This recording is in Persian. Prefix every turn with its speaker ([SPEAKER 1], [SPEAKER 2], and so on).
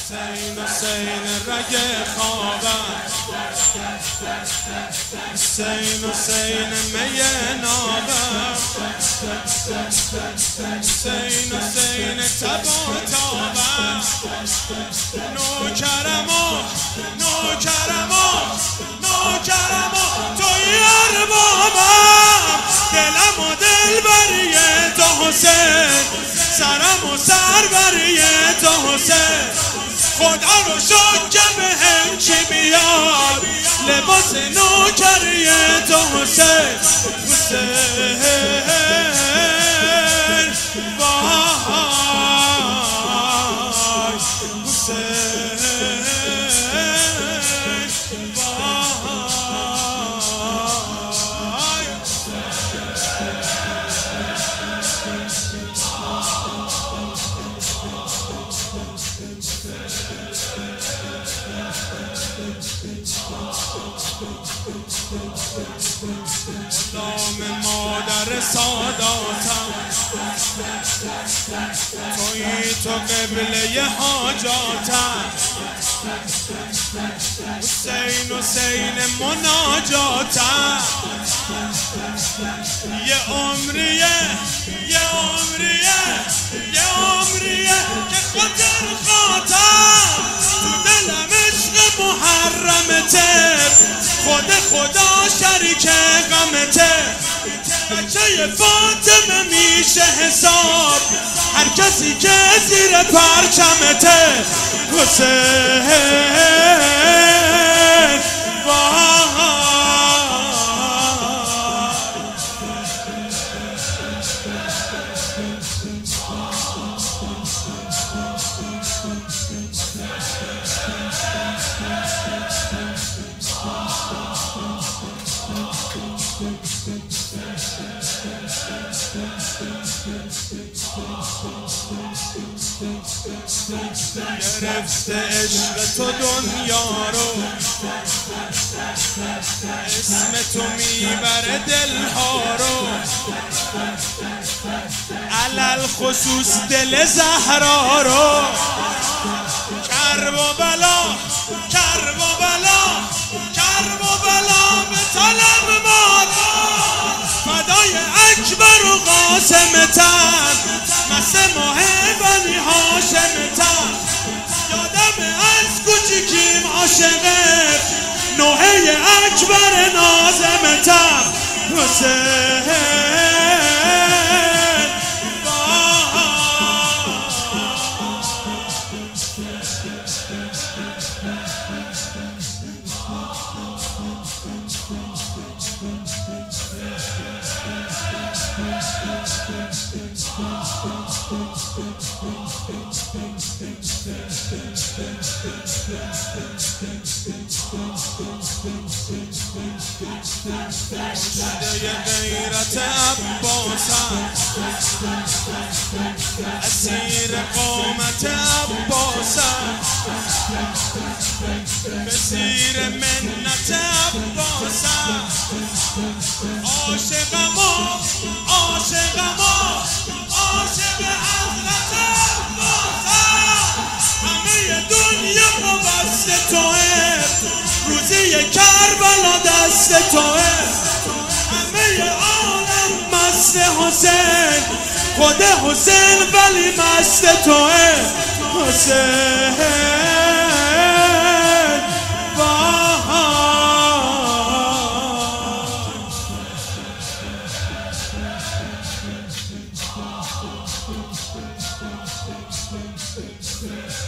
[SPEAKER 1] حسین حسین رگ خوابم، حسین حسین می نابم، حسین حسین تب و تابم، نوکرمو توی اربابم، دلم و دل بریه تو حسین، سرم و سر بریه تو حسین، خدا رو شکر که بهم چی بیاد، لباس نوکریه تو حسین، حسین وای حسین غلام مادر ساداتم، تویی تو قبله حاجاتم، حسین حسین مناجاتم، یه عمریه که خاطر خاطر تو دلم عشق محرمته، خدا شریک غمته، بچه فاطمه میشه حساب هر کسی که زیر پرچمته، حسین گرفته عشق تو دنیا رو، اسم تو میبره دلها رو، علل خصوص دل زهرا رو، کرب و بلا به طلب ما رو، فدای اکبر و قاسمتن، مثل ماه بنی هاشمتن، یادم از کوچیکیم عاشقت، نوحه اکبر نازمتن، حسین شده غیرت عباسم، اسیر قامت عباسم، به زیر منت عباسم، عاشق حضرت عباسم، همه دنیا وابسته توه، روزی کربلا دست توه، همه عالم مست حسین، خود حسین ولی مست توه، حسین وای